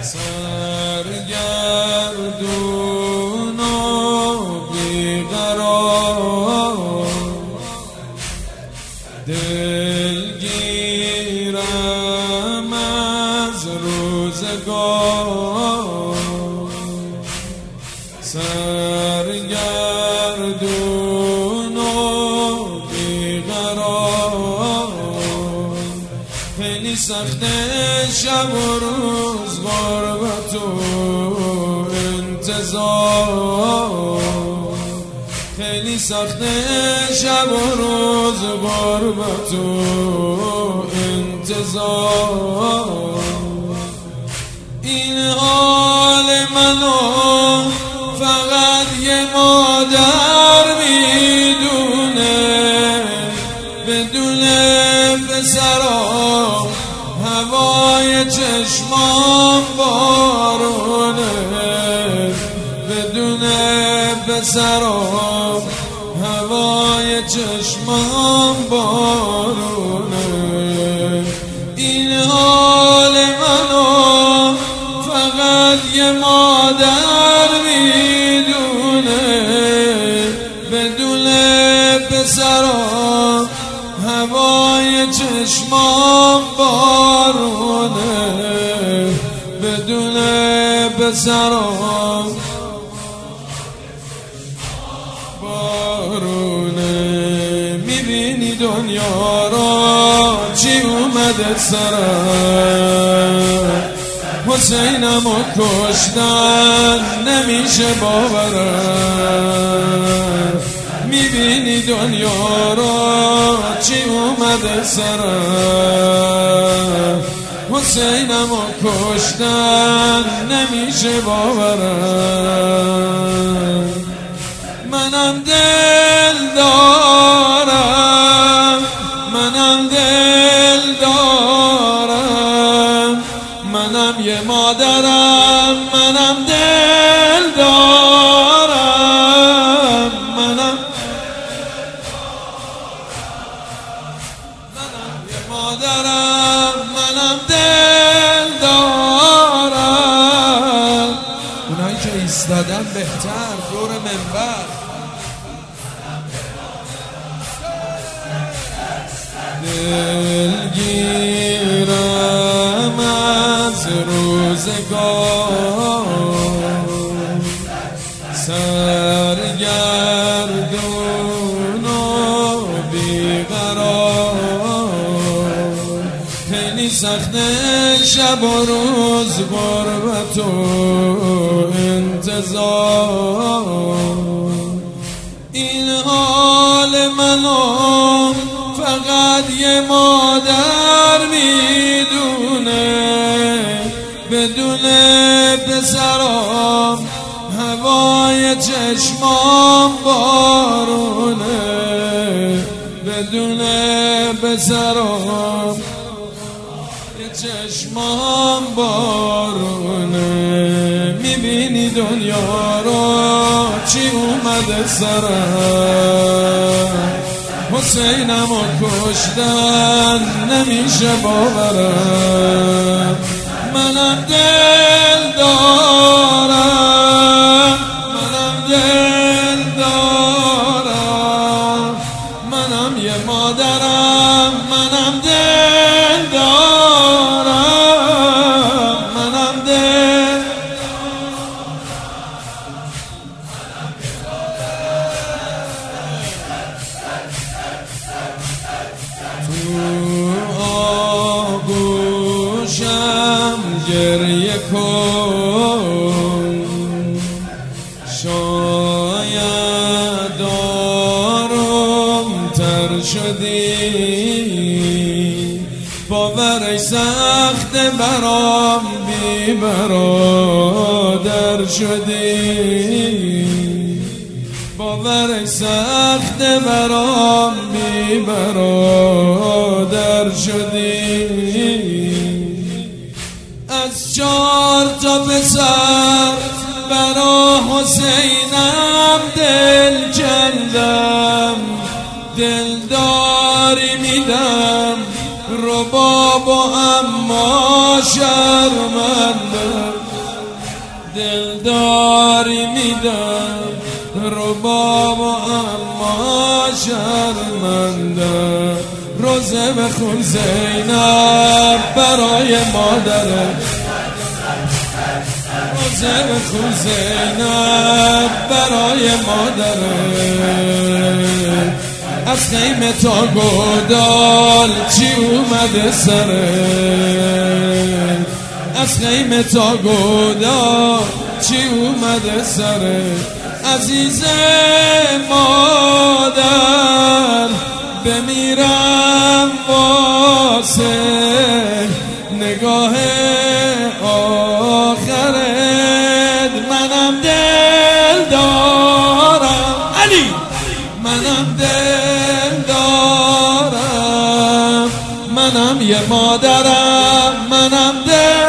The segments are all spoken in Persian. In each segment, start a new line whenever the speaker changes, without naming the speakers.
سرگردون و بیقرار دلگیرم از روزگار سرگردون و بیقرار خیلی سخته شب و روز غربت و انتظار خیلی سخته شب و روز غربت و انتظار این حال منو فقط یه مادر میدونه بدون پسرام هوای چشمام بارونه بدون پسرام هوای چشمام بارونه این حال منو فقط یه مادر میدونه بدون پسرام هوای چشمام بارونه بدون پسرام بارونه میبینی دنیا را چی اومده سرم حسینمو کشتن نمیشه باورم میبینی دنیا را چی اومده سرم حسینمو کشتن نمیشه باورم منم دل دارم منم دل دارم منم یه مادرم منم دل دارم منم یه مادرم منم دل دارم اونایی که ایستادن بهتر دور منبر دلگیرم از روزگار سرگردون و بیقرار خیلی سخته شب و روز غربت و انتظار این حال منو فقط یه مادر میدونه بدون پسرام هوای چشمام بارونه بدون پسرام یه چشمام بارونه میبینی دنیا رو چی اومده سرم حسینمو کشتن نمیشه باورم منم دل دارم منم دل دارم منم یه مادرم منم دل دارم منم دل تو آغوشم گریه کن شاید آروم تر شدی باورش سخت برام بی برادر شدی باورش سخت برام بی برادر شدی از 4 تا پسر برا حسینم دل کندم دلداری میدم رو رباب و اما شرمنده دلداری میدم رباب و اما شرمنده روزه بخون زینب برای مادره روزه بخون زینب برای مادره از خیمه تا گودال چی اومده سره از خیمه تا گودال چی اومده سره عزیز مادر بمیرم واسه نگاه آخرت منم دل دارم علی منم دل دارم منم یه مادرم منم دل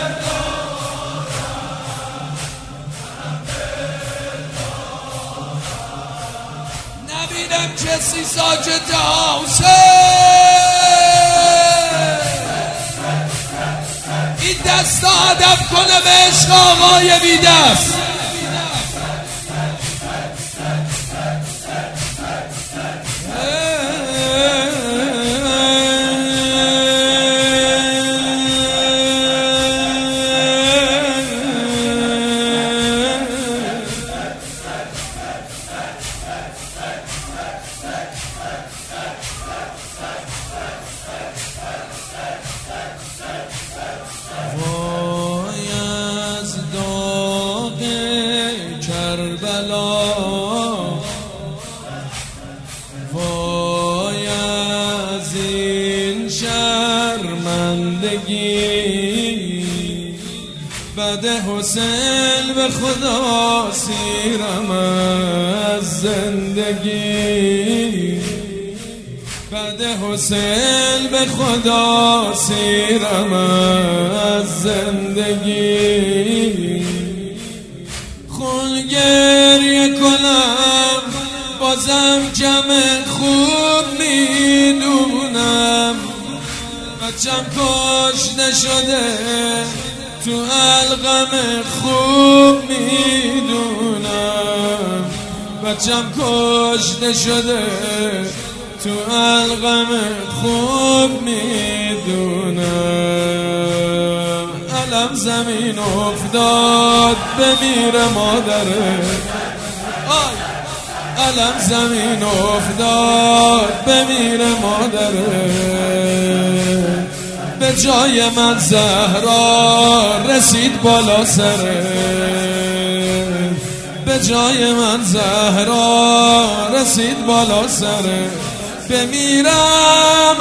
نبینم کسی ساکت این دست ادب کنه به عشق آقای بیدست کربلا وای از این شرمندگی بعد حسین به خدا سیرم از زندگی بعد حسین به خدا سیرم از زندگی خون گریه کنم بازم جمع خوب میدونم بچم کشته شده تو علقم خوب میدونم بچم کشته شده تو علقم خوب میدونم علم زمین افتاد بمیره مادره علم زمین افتاد بمیره مادره به جای من زهرا رسید بالا سره به جای من زهرا رسید بالا سره بمیرم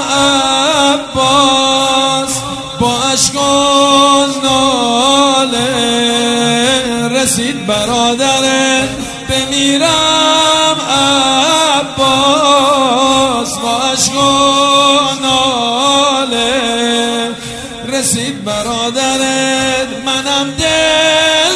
عباس با عشق و ناله رسید برادرت بمیرم عباس با عشق و ناله رسید برادرت منم دل